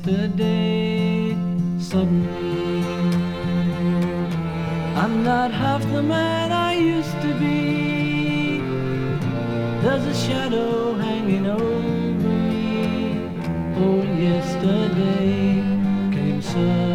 yesterday. Suddenly, I'm not half the man I used to be. There's a shadow hanging over me. Oh, yesterday came suddenly.